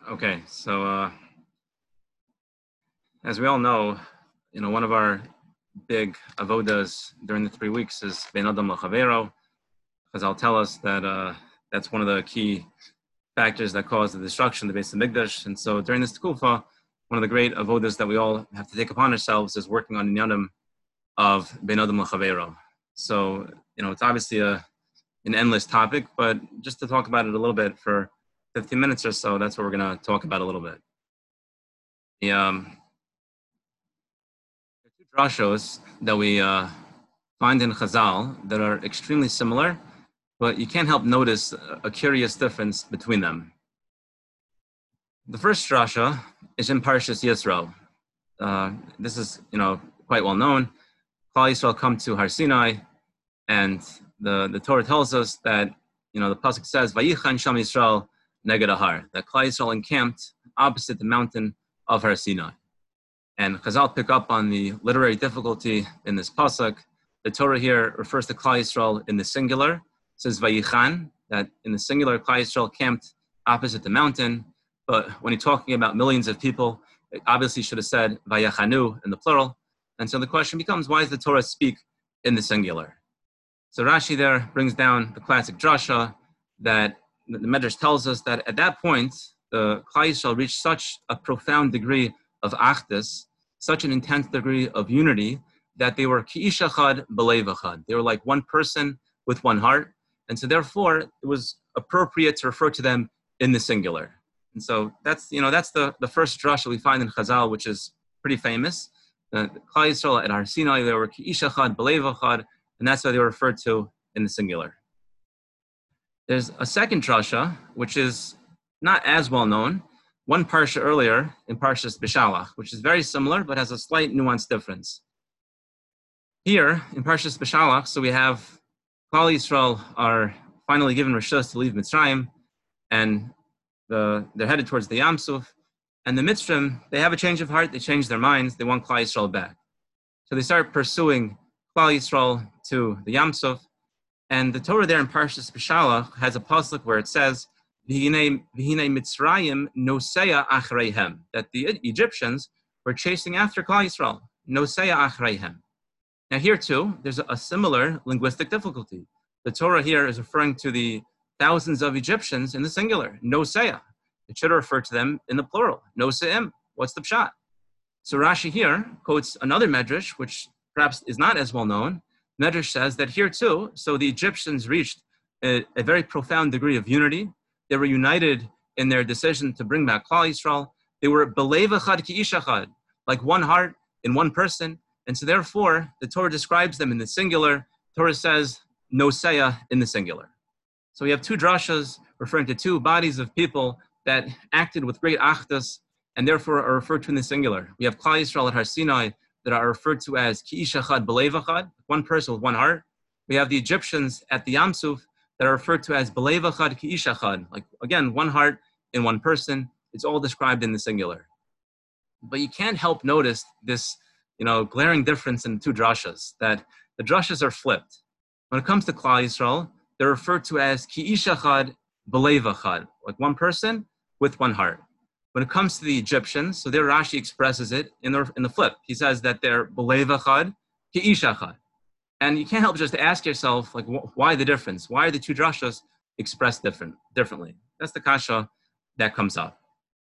Okay, so as we all know, one of our big avodas during the 3 weeks is Ben Adam L'Chavero, because I'll tell us that that's one of the key factors that cause the destruction of the Beis Hamikdash. And so during this Tekufa, one of the great avodas that we all have to take upon ourselves is working on the Inyanim of Ben Adam L'Chavero. So, it's obviously an endless topic, but just to talk about it a little bit for 15 minutes or so, that's what we're going to talk about a little bit. There are two drashos that we find in Chazal that are extremely similar, but you can't help notice a curious difference between them. The first drasha is in Parshas Yisro. This is, quite well known. Klal Yisrael come to Har Sinai, and the Torah tells us that, the pasuk says, "Vayichan Sham Yisrael neged Har," that Klal Yisrael encamped opposite the mountain of Har Sinai. And Chazal pick up on the literary difficulty in this pasuk. The Torah here refers to Klal Yisrael in the singular. It says Vayichan, that in the singular Klal Yisrael camped opposite the mountain. But when you're talking about millions of people, it obviously should have said Vayachanu in the plural. And so the question becomes, why does the Torah speak in the singular? So Rashi there brings down the classic drasha that the Medrash tells us that at that point, the Klal Yisrael reached such a profound degree of achdus, such an intense degree of unity, that they were ki'ish echad b'leiv echad. They were like one person with one heart. And so therefore, it was appropriate to refer to them in the singular. And so that's the first drasha we find in Chazal, which is pretty famous. The Klal Yisrael at Har Sinai, they were ki'ish echad b'leiv echad, and that's why they were referred to in the singular. There's a second drasha, which is not as well known, one parsha earlier in Parshas Beshalach, which is very similar but has a slight nuance difference. Here in Parshas Beshalach, so we have Klal Yisrael are finally given reshus to leave Mitzrayim, and they're headed towards the Yam Suf, and the Mitzrayim, they have a change of heart, they change their minds, they want Klal Yisrael back. So they start pursuing Klal Yisrael to the Yam Suf, and the Torah there in Parshas Beshalach has a pasuk where it says, V'hinei Mitzrayim noseya achreihem, that the Egyptians were chasing after Klal Yisrael, noseya achreihem. Now here too, there's a similar linguistic difficulty. The Torah here is referring to the thousands of Egyptians in the singular, noseya. It should refer to them in the plural, noseim. What's the pshat? So Rashi here quotes another medrash, which perhaps is not as well known. Medrash says that here too, so the Egyptians reached a very profound degree of unity. They were united in their decision to bring back Klal Yisrael. They were b'leiv echad ki'ish echad, like one heart in one person. And so therefore, the Torah describes them in the singular. Torah says noseya in the singular. So we have two drashas referring to two bodies of people that acted with great achdus and therefore are referred to in the singular. We have Klal Yisrael at Har Sinai that are referred to as ki'ish echad b'leiv echad, one person with one heart. We have the Egyptians at the Yam Suf that are referred to as b'leiv echad ki'ish echad, like again, one heart in one person. It's all described in the singular. But you can't help notice this, glaring difference in the two drashas, that the drashas are flipped. When it comes to Klal Yisrael, they're referred to as ki'ish echad b'leiv echad, like one person with one heart. When it comes to the Egyptians, so there Rashi expresses it in the flip. He says that they're b'leiv echad ki'ish echad. And you can't help just to ask yourself, why the difference? Why are the two drashas expressed differently? That's the kasha that comes up.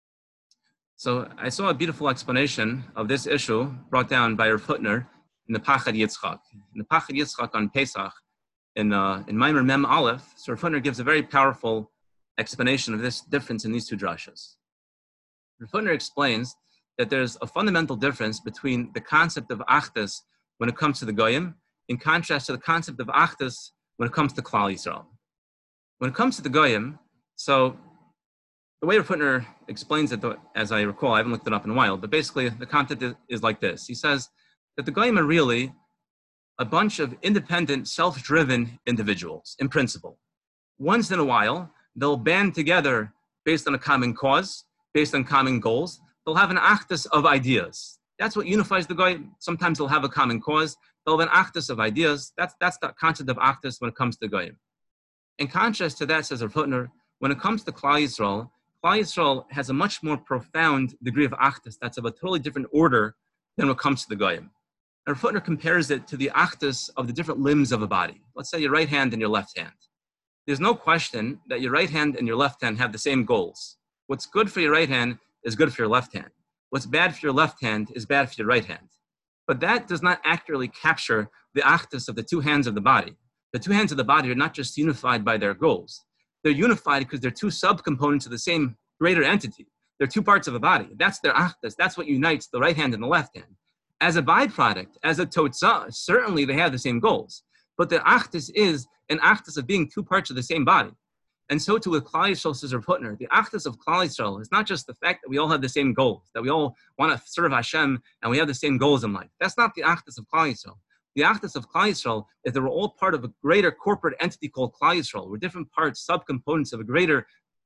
So I saw a beautiful explanation of this issue brought down by Rav Hutner in the Pachad Yitzchak. In the Pachad Yitzchak on Pesach, in Maimer Mem Aleph, so Rav Hutner gives a very powerful explanation of this difference in these two drashas. Rav Hutner explains that there's a fundamental difference between the concept of achdus when it comes to the Goyim, in contrast to the concept of achdus when it comes to Klal Yisrael. When it comes to the Goyim, so the way Rav Hutner explains it, as I recall, I haven't looked it up in a while, but basically the concept is like this. He says that the Goyim are really a bunch of independent, self-driven individuals, in principle. Once in a while, they'll band together based on a common cause, based on common goals. They'll have an achdus of ideas. That's what unifies the Goyim. Sometimes they'll have a common cause. They'll have an achdus of ideas. That's the concept of achdus when it comes to Goyim. In contrast to that, says Rav Hutner, when it comes to Klal Klal Yisrael has a much more profound degree of achdus that's of a totally different order than what comes to the Goyim. And Rav Hutner compares it to the achdus of the different limbs of a body. Let's say your right hand and your left hand. There's no question that your right hand and your left hand have the same goals. What's good for your right hand is good for your left hand. What's bad for your left hand is bad for your right hand. But that does not accurately capture the achdus of the two hands of the body. The two hands of the body are not just unified by their goals. They're unified because they're two subcomponents of the same greater entity. They're two parts of a body. That's their achdus. That's what unites the right hand and the left hand. As a byproduct, as a totzah, certainly they have the same goals. But the achdus is an achdus of being two parts of the same body. And so too with Klal Yisrael, says Rav Hutner, the achdus of Klal Yisrael is not just the fact that we all have the same goals, that we all want to serve Hashem and we have the same goals in life. That's not the achdus of Klal Yisrael. The achdus of Klal Yisrael is that we're all part of a greater corporate entity called Klal Yisrael. We're different parts, subcomponents of a greater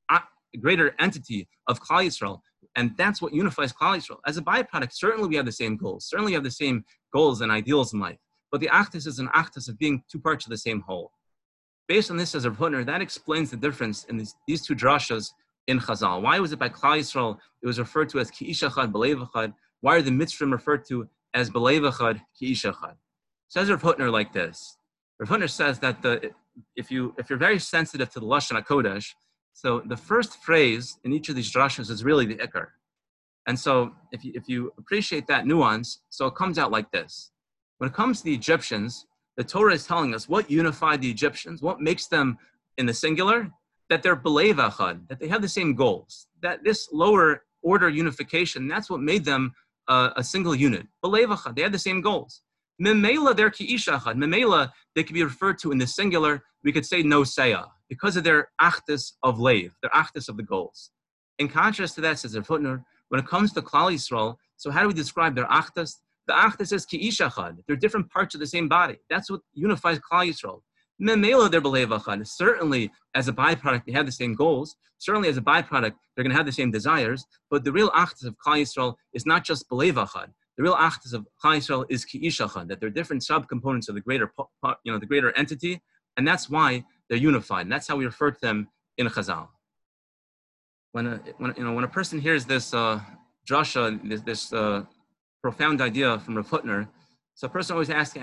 entity of Klal Yisrael. And that's what unifies Klal Yisrael. As a byproduct, certainly we have the same goals. Certainly we have the same goals and ideals in life. But the achdus is an achdus of being two parts of the same whole. Based on this, says Rav Hutner, that explains the difference in these two drashas in Chazal. Why was it by Klal Yisrael it was referred to as ki ish echad, b'leiv echad? Why are the mitzvahs referred to as b'leiv echad, ki ish echad? Says Rav Hutner like this. Rav Hutner says that if you're very sensitive to the Lashon HaKodesh, so the first phrase in each of these drashas is really the ikar. And so if you appreciate that nuance, so it comes out like this. When it comes to the Egyptians, the Torah is telling us what unified the Egyptians, what makes them in the singular, that they're b'leiv echad, that they have the same goals, that this lower order unification, that's what made them a single unit. B'leiv echad, they had the same goals. Memela, they're ki ish echad. Memela, they could be referred to in the singular, we could say no seya, because of their achdus of leiv, their achdus of the goals. In contrast to that, says Rav Hutner, when it comes to Klal Yisrael, so how do we describe their achdus? The achdus is ki ish echad. They're different parts of the same body. That's what unifies Klal Yisrael. Memela, they're b'leiv echad. Certainly, as a byproduct, they have the same goals. Certainly, as a byproduct, they're going to have the same desires. But the real achdus of Klal Yisrael is not just b'leiv echad. The real achdus of Klal Yisrael is ki ish echad. That they're different subcomponents of the greater entity, and that's why they're unified. And that's how we refer to them in Chazal. When a person hears this drasha, this profound idea from Rav Hutner, so a person always has to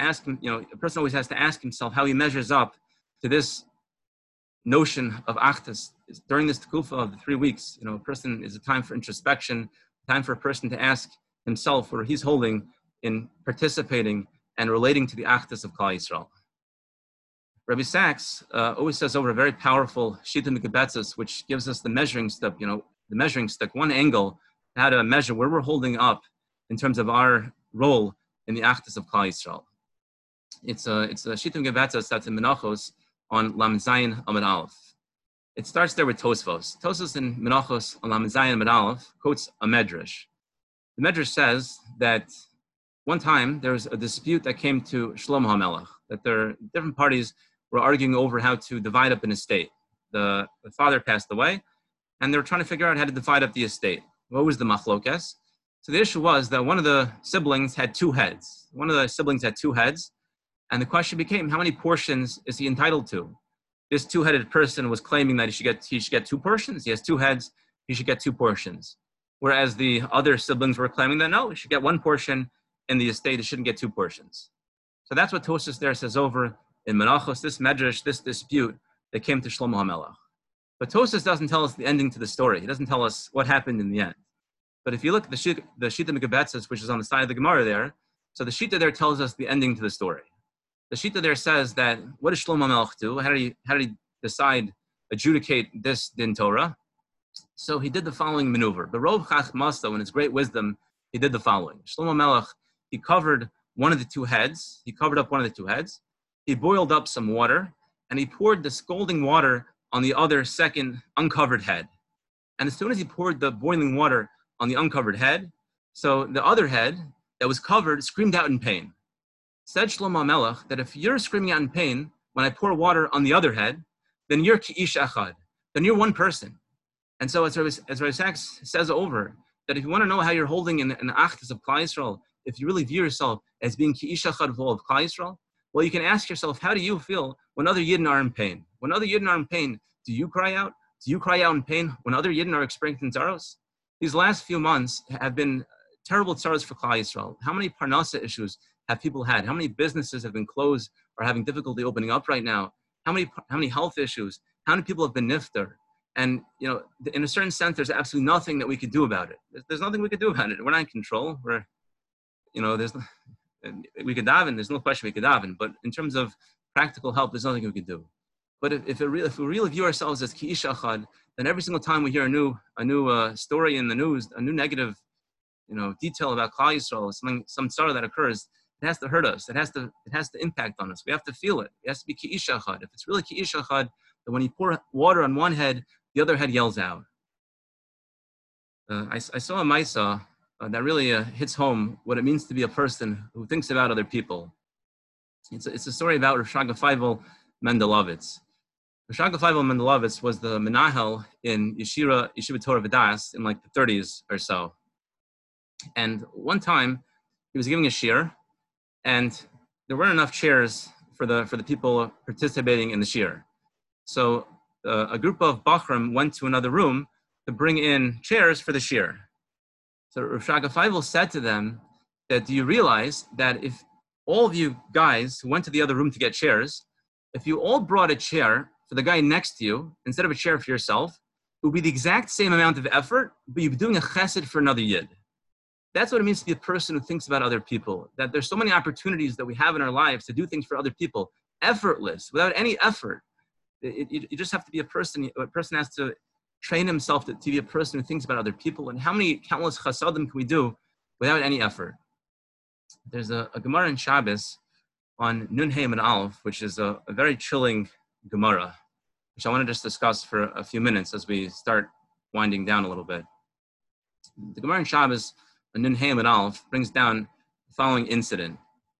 ask himself how he measures up to this notion of achdus. During this tekufa of the 3 weeks, a person is a time for introspection, time for a person to ask himself where he's holding in participating and relating to the achdus of Klal Yisrael. Rabbi Sachs always says over a very powerful Shita Mekabetzes, which gives us the measuring stick, one angle, how to measure where we're holding up in terms of our role in the achdus of Klal Yisrael. It's a Shita Mekabetzes that's in Menachos on Lam Zayin Amud Aleph. It starts there with Tosfos. Tosfos in Menachos on Lam Zayin Amud Aleph quotes a medrash. The medrash says that one time there was a dispute that came to Shlomo HaMelech, that there different parties were arguing over how to divide up an estate. The father passed away, and they were trying to figure out how to divide up the estate. What was the machlokes? So the issue was that one of the siblings had two heads. And the question became, how many portions is he entitled to? This two-headed person was claiming that he should get 2 portions. He has 2 heads, he should get 2 portions. Whereas the other siblings were claiming that no, he should get 1 portion in the estate, he shouldn't get 2 portions. So that's what Tosfos there says over in Menachos, this medrash, this dispute that came to Shlomo HaMelech. But Tosfos doesn't tell us the ending to the story. He doesn't tell us what happened in the end. But if you look at the Shita Mekabetzes, which is on the side of the Gemara there, so the Shita there tells us the ending to the story. The Shita there says that, what does Shlomo HaMelech do? How did he adjudicate this din Torah? So he did the following maneuver. The Rov Chachmasa, in his great wisdom, he did the following. Shlomo HaMelech, he covered one of the 2 heads. He covered up one of the 2 heads. He boiled up some water, and he poured the scalding water on the other second uncovered head. And as soon as he poured the boiling water on the uncovered head, so the other head that was covered screamed out in pain. Said Shlomo HaMelech that if you're screaming out in pain when I pour water on the other head, then you're ki ish echad, then you're one person. And so as Rabbi Sachs says over, that if you want to know how you're holding in an achdus of Klal Yisrael, if you really view yourself as being ki ish echad of Klal Yisrael, well, you can ask yourself, how do you feel when other Yidden are in pain? When other Yidden are in pain, do you cry out? Do you cry out in pain when other Yidden are experiencing tzaros? These last few months have been terrible tzaros for Klal Yisrael. How many parnasa issues have people had? How many businesses have been closed or having difficulty opening up right now? How many health issues? How many people have been nifter? And, you know, in a certain sense, there's absolutely nothing that we could do about it. There's nothing we could do about it. We're not in control. We could daven. There's no question we could daven. But in terms of practical help, there's nothing we could do. But if we really view ourselves as ki ish achad, then every single time we hear a new story in the news, a new negative, detail about Klal Yisrael, some tzara that occurs, it has to hurt us. It has to impact on us. We have to feel it. It has to be ki ish achad. If it's really ki ish achad, then when you pour water on one head, the other head yells out. I saw a Maisa that really hits home what it means to be a person who thinks about other people. It's a story about Rav Shraga Feivel Mendelovitz. Rav Shraga Feivel Mendelovitz was the menahel in Yeshiva Torah V'das in like the 30s or so. And one time he was giving a shir, and there weren't enough chairs for the people participating in the shir. So a group of Bachram went to another room to bring in chairs for the shir. So Rav Shraga Feivel said to them that, do you realize that if all of you guys who went to the other room to get chairs, if you all brought a chair for the guy next to you instead of a chair for yourself, it would be the exact same amount of effort, but you'd be doing a chesed for another yid. That's what it means to be a person who thinks about other people, that there's so many opportunities that we have in our lives to do things for other people, effortless, without any effort. You just have to be a person has to train himself to be a person who thinks about other people. And how many countless chasadim can we do without any effort? There's a Gemara in Shabbos on Nun Hey and Aleph, which is a very chilling Gemara, which I want to just discuss for a few minutes as we start winding down a little bit. The Gemara in Shabbos on Nun Hey and Aleph brings down the following incident.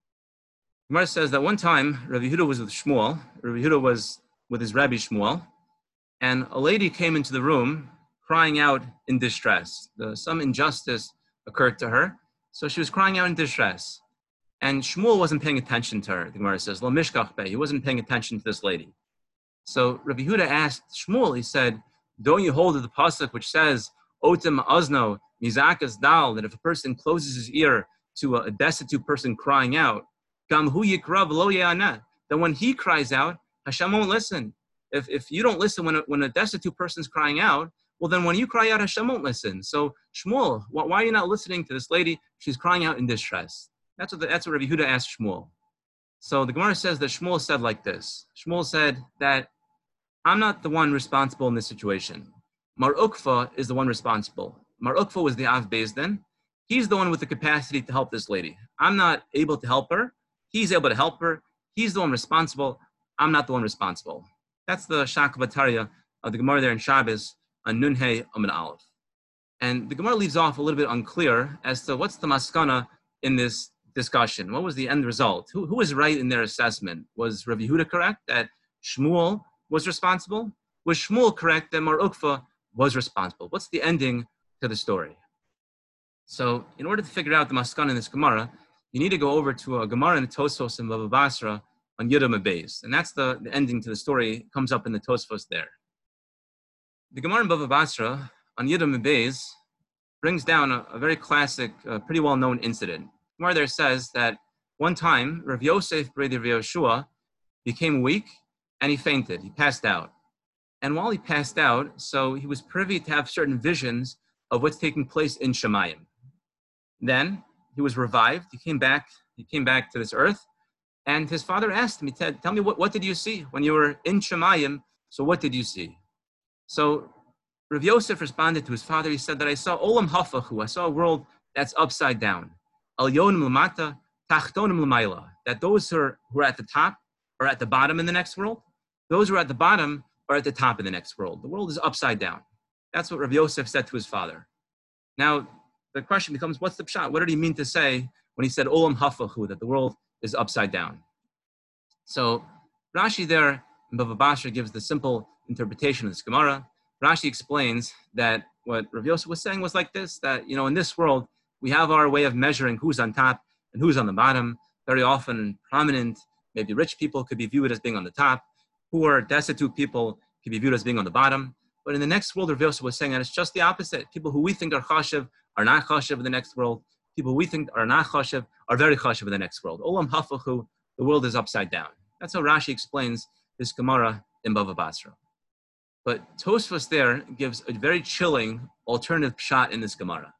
Gemara says that one time Rabbi Yehuda was with Shmuel. Rabbi Yehuda was with his Rabbi Shmuel, and a lady came into the room crying out in distress. Some injustice occurred to her, so she was crying out in distress. And Shmuel wasn't paying attention to her. The Gemara says, Lo mishkach beh, he wasn't paying attention to this lady. So Rabbi Yehuda asked Shmuel, he said, don't you hold to the pasuk which says, Otem azno, mizakas dal, that if a person closes his ear to a destitute person crying out, gam hu yikra v'lo ye'aneh, that when he cries out, Hashem won't listen. If you don't listen when a destitute person's crying out, well, then when you cry out, Hashem won't listen. So Shmuel, why are you not listening to this lady? She's crying out in distress. That's what Rabbi Yehuda asked Shmuel. So the Gemara says that Shmuel said like this. Shmuel said that I'm not the one responsible in this situation. Mar Ukva is the one responsible. Mar Ukva was the Av Beis Din. He's the one with the capacity to help this lady. I'm not able to help her. He's able to help her. He's the one responsible. I'm not the one responsible. That's the Shak Bataria of the Gemara there in Shabbos on Nun Hey Amud Aleph. And the Gemara leaves off a little bit unclear as to what's the maskana in this discussion. What was the end result? Who was right in their assessment? Was Rabbi Yehuda correct that Shmuel was responsible? Was Shmuel correct that Mar Ukva was responsible? What's the ending to the story? So in order to figure out the maskana in this Gemara, you need to go over to a Gemara in the Tosfos in Bava Basra on Yudam Beis. And that's the ending to the story. It comes up in the Tosfos there. The Gemara in Bava Basra on Yudam Beis brings down a very classic, pretty well-known incident. The Gemara there says that one time, Rav Yosef Breder Yehoshua became weak and he fainted. He passed out. And while he passed out, so he was privy to have certain visions of what's taking place in Shemayim. Then he was revived. He came back to this earth. And his father asked him, he said, tell me, what did you see when you were in Shemayim? So what did you see? So Rav Yosef responded to his father. He said that I saw Olam Hafachu. I saw a world that's upside down. Al Yonim Lamata, Tachtonim Lamayla. That those who are at the top are at the bottom in the next world. Those who are at the bottom are at the top in the next world. The world is upside down. That's what Rav Yosef said to his father. Now, the question becomes, what's the pshat? What did he mean to say when he said Olam Hafachu, that the world is upside down? So Rashi there in Bava Basra gives the simple interpretation of this Gemara. Rashi explains that what Rav Yosef was saying was like this, that, in this world, we have our way of measuring who's on top and who's on the bottom. Very often prominent, maybe rich people could be viewed as being on the top. Poor, destitute people could be viewed as being on the bottom. But in the next world, Rav Yosef was saying that it's just the opposite. People who we think are chashiv are not chashiv in the next world. People we think are not chashiv are very chashiv in the next world. Olam hafachu, the world is upside down. That's how Rashi explains this Gemara in Bava Basra. But Tosfos there gives a very chilling alternative pshat in this Gemara.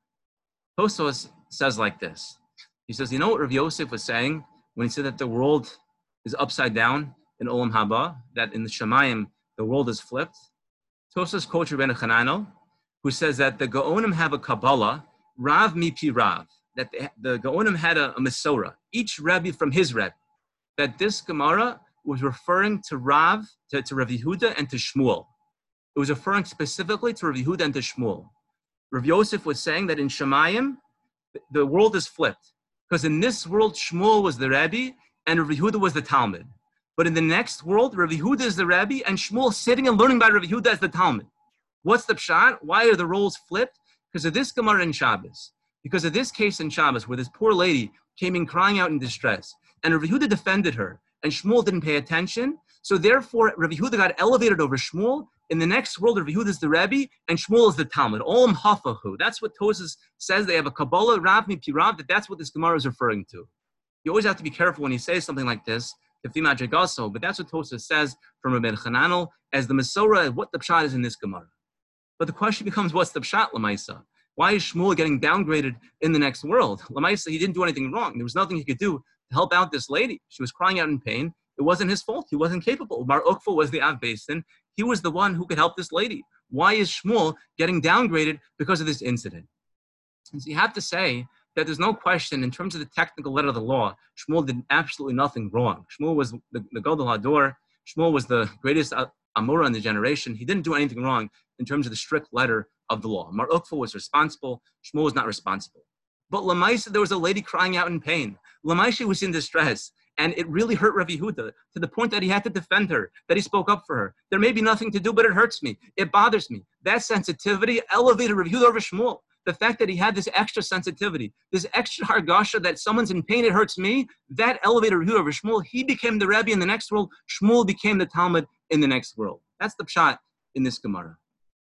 Tosfos says like this. He says, you know what Rav Yosef was saying when he said that the world is upside down in Olam Haba, that in the Shemayim, the world is flipped? Tosfos quotes Rabbeinu Chananel, who says that the Gaonim have a Kabbalah, Rav mipi Rav, that the Gaonim had a Mesorah, each Rebbe from his Rebbe, that this Gemara was referring to Rav, to Rav Yehuda and to Shmuel. It was referring specifically to Rav Yehuda and to Shmuel. Rav Yosef was saying that in Shemayim, the world is flipped. Because in this world, Shmuel was the Rebbe and Rav Yehuda was the Talmud. But in the next world, Rav Yehuda is the Rebbe and Shmuel sitting and learning by Rav Yehuda as the Talmud. What's the pshat? Why are the roles flipped? Because of this Gemara in Shabbos. Because of this case in Shabbos where this poor lady came in crying out in distress and Rav Yehuda defended her and Shmuel didn't pay attention. So therefore, Rav Yehuda got elevated over Shmuel. In the next world, Rav Yehuda is the Rebbe and Shmuel is the Talmud. Olam hafahu. That's what Tosfos says. They have a Kabbalah, Rav mipi Rav, that's what this Gemara is referring to. You always have to be careful when you say something like this, but that's what Tosfos says from Rabbeinu Chananel as the Mesorah, what the pshat is in this Gemara. But the question becomes, what's the pshat, Lamaisa? Why is Shmuel getting downgraded in the next world? Lamaisa, he didn't do anything wrong. There was nothing he could do to help out this lady. She was crying out in pain. It wasn't his fault. He wasn't capable. Bar Ukva was the Av Basin. He was the one who could help this lady. Why is Shmuel getting downgraded because of this incident? And so you have to say that there's no question in terms of the technical letter of the law, Shmuel did absolutely nothing wrong. Shmuel was the Gadol Hador. Shmuel was the greatest Amora in the generation. He didn't do anything wrong in terms of the strict letter of the law. Mar Ukva was responsible. Shmuel was not responsible. But Lamaisa, there was a lady crying out in pain. Lamaisa was in distress. And it really hurt Rav Yehuda to the point that he had to defend her, that he spoke up for her. There may be nothing to do, but it hurts me. It bothers me. That sensitivity elevated Rav Yehuda over Shmuel. The fact that he had this extra sensitivity, this extra hargasha that someone's in pain, it hurts me, that elevated Rav Yehuda over Shmuel. He became the Rebbe in the next world. Shmuel became the Talmud in the next world. That's the pshat in this Gemara.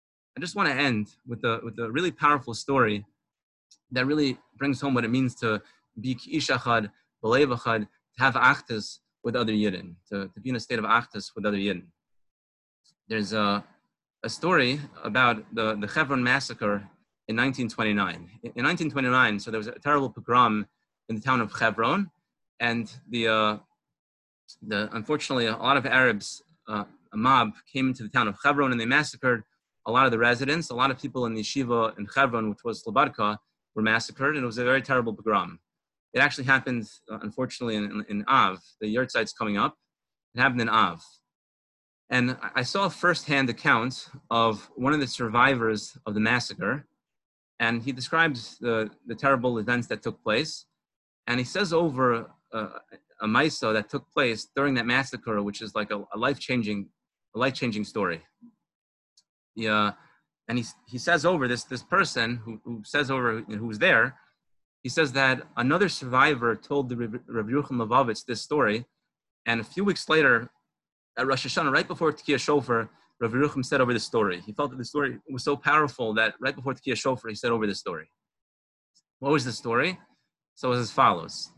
I just want to end with a really powerful story that really brings home what it means to be ki'ish achad, b'leiv achad, to have achdus with other Yidden, to be in a state of achdus with other Yidden. There's a story about the Hebron massacre in 1929. In 1929, so there was a terrible pogrom in the town of Hebron, and unfortunately a lot of Arabs, a mob came into the town of Hebron and they massacred a lot of the residents. A lot of people in the yeshiva in Hebron, which was Slobodka, were massacred, and it was a very terrible pogrom. It actually happened, unfortunately, in Av. The Yurtzeit's coming up. It happened in Av. And I saw a firsthand account of one of the survivors of the massacre, and he describes the terrible events that took place. And he says over a maisa that took place during that massacre, which is like a life-changing story. And he says over this person who says over, who was there, he says that another survivor told the Rav Yerucham Levovitz this story, and a few weeks later, at Rosh Hashanah, right before Tekiyah Shofar, Rav Yerucham said over the story. He felt that the story was so powerful that right before Tekiyah Shofar, he said over the story. What was the story? So it was as follows.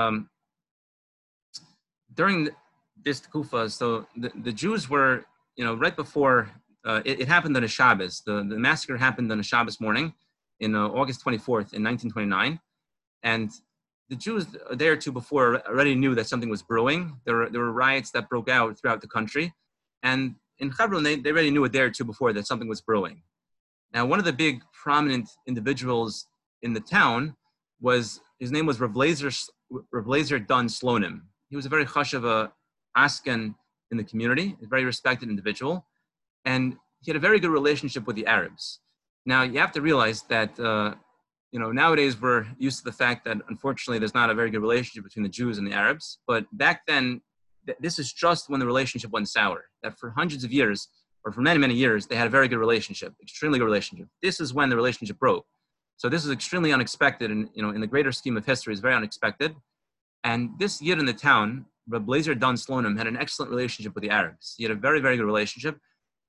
During this Tekufa, so the Jews were, right before, it happened on a Shabbos. The massacre happened on a Shabbos morning in August 24th in 1929. And the Jews a day or two before already knew that something was brewing. There were riots that broke out throughout the country. And in Hebron, they already knew a day or two before that something was brewing. Now, one of the big prominent individuals in the town his name was Rav Lezer Dun Slonim. He was a very chashuv asken in the community, a very respected individual. And he had a very good relationship with the Arabs. Now, you have to realize that, nowadays we're used to the fact that, unfortunately, there's not a very good relationship between the Jews and the Arabs. But back then, this is just when the relationship went sour. That for hundreds of years, or for many, many years, they had a very good relationship, extremely good relationship. This is when the relationship broke. So this is extremely unexpected, and in the greater scheme of history, is very unexpected. And this Yid in the town, Reb Lezer Dun Slonim, had an excellent relationship with the Arabs. He had a very, very good relationship.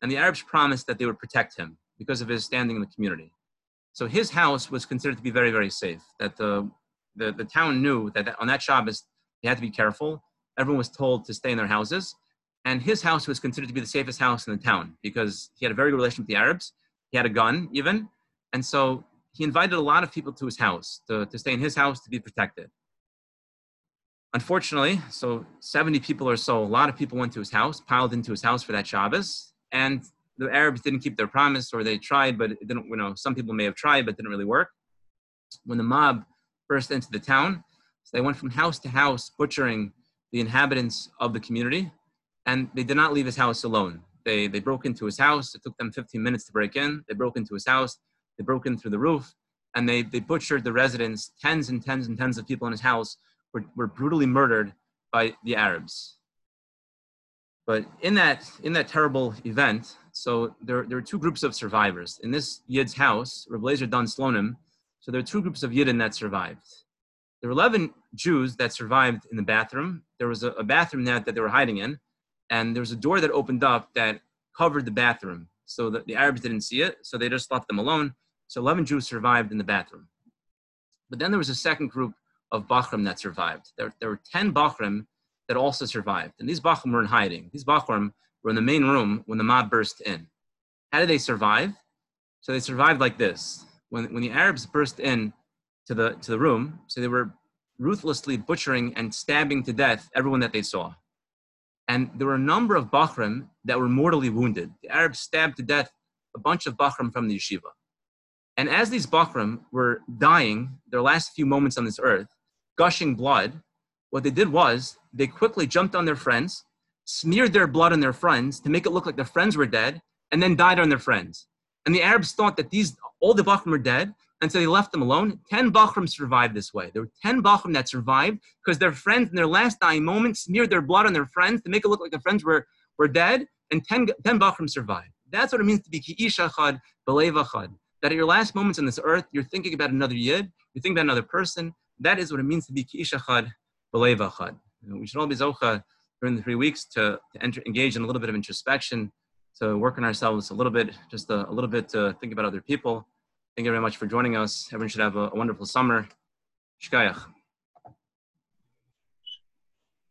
and the Arabs promised that they would protect him because of his standing in the community. So his house was considered to be very, very safe, that the town knew that on that Shabbos, they had to be careful. Everyone was told to stay in their houses. And his house was considered to be the safest house in the town because he had a very good relationship with the Arabs. He had a gun even. And so he invited a lot of people to his house, to stay in his house, to be protected. Unfortunately, so 70 people or so, a lot of people went to his house, piled into his house for that Shabbos. And the Arabs didn't keep their promise, or they tried, but it didn't, some people may have tried, but it didn't really work. When the mob burst into the town, so they went from house to house, butchering the inhabitants of the community. And they did not leave his house alone. They broke into his house. It took them 15 minutes to break in. They broke into his house. They broke in through the roof. And they butchered the residents. Tens and tens and tens of people in his house were brutally murdered by the Arabs. But in that terrible event, so there were two groups of survivors. In this Yid's house, Reb Eliezer Dan Slonim, so there were two groups of Yidden that survived. There were 11 Jews that survived in the bathroom. There was a bathroom that they were hiding in. And there was a door that opened up that covered the bathroom. So the Arabs didn't see it, so they just left them alone. So 11 Jews survived in the bathroom. But then there was a second group of Bachrim that survived. There were 10 Bachrim that also survived. And these Bachrim were in hiding. These Bachrim were in the main room when the mob burst in. How did they survive? So they survived like this. When the Arabs burst in to the room, so they were ruthlessly butchering and stabbing to death everyone that they saw. And there were a number of Bachrim that were mortally wounded. The Arabs stabbed to death a bunch of Bachrim from the yeshiva. And as these Bachrim were dying, their last few moments on this earth, gushing blood, what they did was they quickly jumped on their friends, smeared their blood on their friends to make it look like their friends were dead, and then died on their friends. And the Arabs thought that all the Bachrim were dead, and so they left them alone. 10 Bachrim survived this way. There were 10 Bachrim that survived because their friends in their last dying moments smeared their blood on their friends to make it look like their friends were dead, and 10 Bachrim survived. That's what it means to be Ki'ish Achad, B'lev Achad. That at your last moments on this earth, you're thinking about another Yid, you're thinking about another person. That is what it means to be Ki'ish Achad, B'lev Achad. We should all be Zocha during the 3 weeks to engage in a little bit of introspection, to work on ourselves a little bit, just a little bit to think about other people. Thank you very much for joining us. Everyone should have a wonderful summer. Shkayach.